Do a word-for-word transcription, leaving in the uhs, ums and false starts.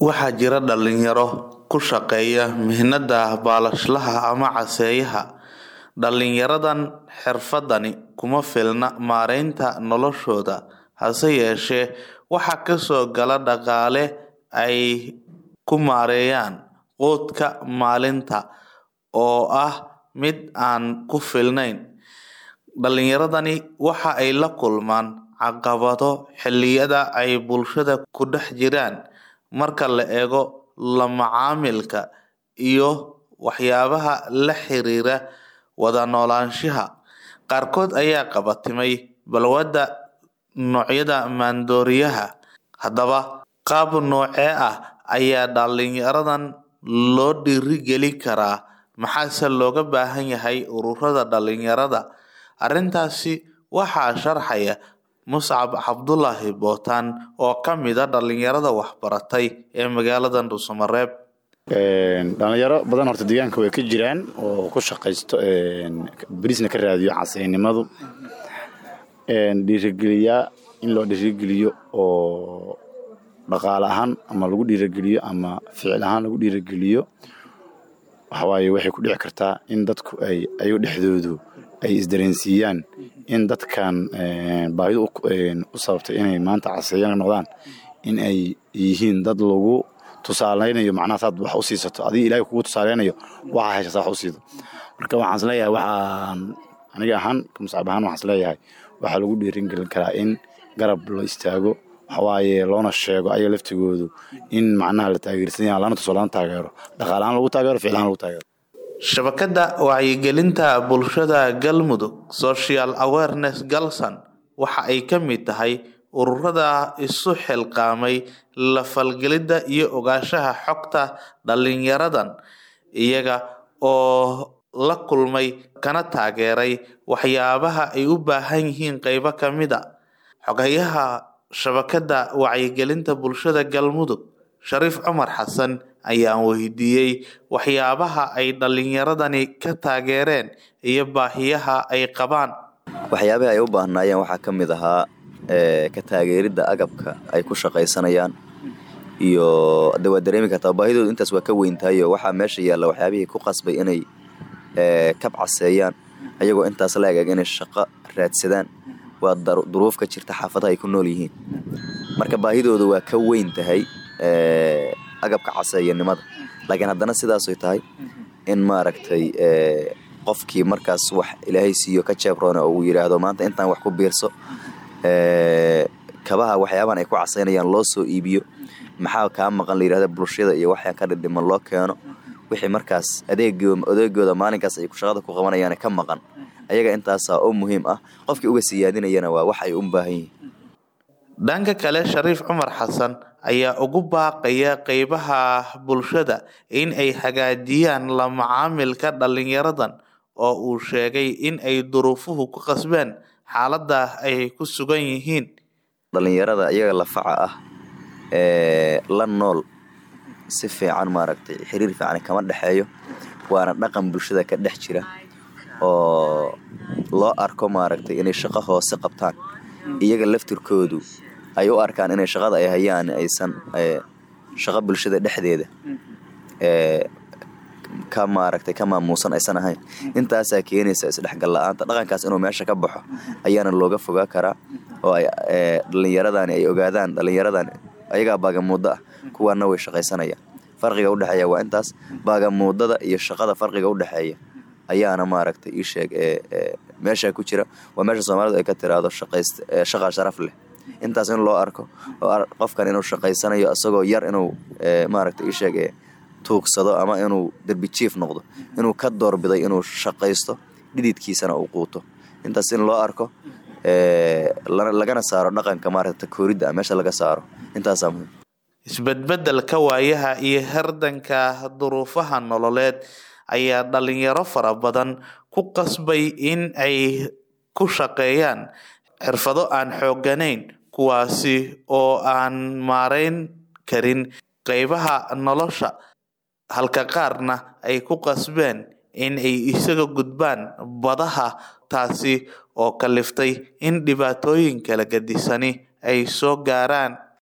Waxaa jira dhalinyaro ku shaqeeya mihnada baalashlaha ama caseeyaha. Dhalinyaradan xirfadani kuma filna maareynta noloshooda, hase yeeshee waxa kasoo gala dhaqaale ay ku maareeyaan quudka maalinta oo ah mid aan ku filnayn. Dhalinyaradani waxa ay la kulmaan caqabado xilliyada ay bulshada ku dhex jiraan marka la eego la macaamilka iyo waxyaabaha la xiriira wada noolaanshaha. Qaarkood ayaa qabatimay balwadda noocyada maandooriyaha. Haddaba qaab noocee ah ayaa dhalinyaradan loo dhiirigelin karaa? Maxaase looga baahan yahay ururada dhalinyarada? Arrintaasi waxaa sharxaya Muscab Cabdulaahi Bootaan oo ka mid ah dhalinyarada waxbaratay ee magaalada Dhuusamareeb. dhalinyaro badan horta deegaanka way ka jiraan oo ku shaqeysto bariisna ka raadiyo caseynimadu dhiirigeliya in loo dhiirigeliyo oo dhaqaale ahaan ama lagu dhiirigeliyo ama ficil ahaan lagu dhiirigeliyo. waxa waaye waxay ku dhici kartaa in dadku ay ayu dhexdoodu ay isdareensiiyaan in dadkan baahidu u sababtay inay maanta caseeyaan noqdaan in ay yihiin dad lagu tusaaleynayo macnaha saad wax u siisato adiga Ilaahay kugu tusaaleynayo waxa hesha sax u siido. marka waxaan isleeyahay waxaan aniga ahaan Muscab ahaan waxaan isleeyahay waxa lagu dhiirigelin karaa in garab loo istaago, waxa waaye loona sheego ay laftigoodu in macnaha la taageersan yahay lana tusaale taageero dhaqaalahan lagu taageero ficilhan lagu taageero. Shabakada wacyigelinta bulshada Galmudug Social Awareness Galsan waxa ay ka mid tahay ururada isu xilqaamay la falgelida iyo ogaanshaha xogta dhalinyaradan iyaga oo la kulmay kana taageeray waxyaabaha ay u baahan yihiin qaybo ka mid ah. Xogayaha shabakada wacyigelinta bulshada Galmudug Shariif Cumar Xasan ayaan weydiiyey waxyaabaha ay dhalinyaradani ka taageereen iyo baahiyaha ay qabaan. waxyaabaha ay u baahnaayeen waxaa ka mid ahaa ka taageerida agabka ay ku shaqaysanayaan iyo dawa dareemi kartaa baahidoodu intaas waa ka weyn tahay. waxaa meesha yaala waxyaabihii ku qasbay inay kab caseeyaan ayagoo intaas la eeg inay shaqo raadsadaan. waa duruuf ka jirta xaafadaha ay ku nool yihiin, marka baahidoodu waa ka weyn tahay agabka caseeyanimada. laakiin haddana sidaasay tahay in maaragtay qofkii markaas wax Ilaahay siiyo ka jeebroona oo uu yiraahdo maanta intaan wax ku biirso kabaha waxyaabahan ay ku caseynayaan loo soo iibiyo, maxaa ka maqan la yiraahdo bulshada iyo waxaan ka dhidhiman loo keeno wixii markaas adeegooda adeegooda maalinkaas ay ku shaqada ku qabanayaan ka maqan ayaga intaas oo muhiim ah qofkii uga siyaadinayana waa wax ay u baahan yihiin. Dhanka kale Shariif Cumar Xasan ayaa ugu baaqaya qaybaha bulshada in ay hagaajiyaan la macaamilka dhalinyaradan oo uu sheegay in ay duruufuhu ku qasbeen xaaladda ay ku sugan yihiin. dhalinyarada iyaga la faca ah ee la nool si fiican maaragtay xiriir fiican kama dhaxeeyo, waana dhaqan bulshada ka dhex jira oo loo arko maaragtay inay shaqo hoose qabtaan iyaga laftirkoodu ay u arkaan inay shaqada ay hayaan aysan shaqo bulshada dhexdeeda ee ka maaragtay ka maamuusan aysan ahayn. intaas ay keenaysa isdhexgal la'aanta dhaqankaas inuu meesha ka baxo ayaana looga fogaa karaa oo ay dhalinyaradan ay ogaadaan dhalinyaradan ayaga baagamuuda kuwana way shaqaysanayaan. farqiga u dhaxeeya waa intaas baagamuudada iyo shaqada farqiga u dhaxeeya ayaana maaragtay ii sheeg ee meesha ku jira. waa meesha Soomaalidu ay ka tiraado shaqayst shaqa sharaf leh. intaas in loo arko oo qofkan inuu shaqaysanayo asagoo yar inuu maaragtay ii sheeg tuugsado ama inuu darbi chief noqdo, inuu ka doorbiday inuu shaqaysto dhididkiisana uu quuto. intaas in loo arko ee lagana saaro dhaqanka maaragtay koorida meesha laga saaro intaas muhiim. Isbedbedelka waayaha iyo herdanka duruufaha nololeed ayaa dhalinyaro fara badan ku qasbay in ay ku shaqeeyaan xirfado aan xooganayn kuwaasi oo aan maareyn karin qaybaha nolosha, halka qaarna ay ku qasbeen in ay isaga gudbaan badaha, taasi oo kaliftay in dhibaatooyin kala gadisani ay soo gaaraan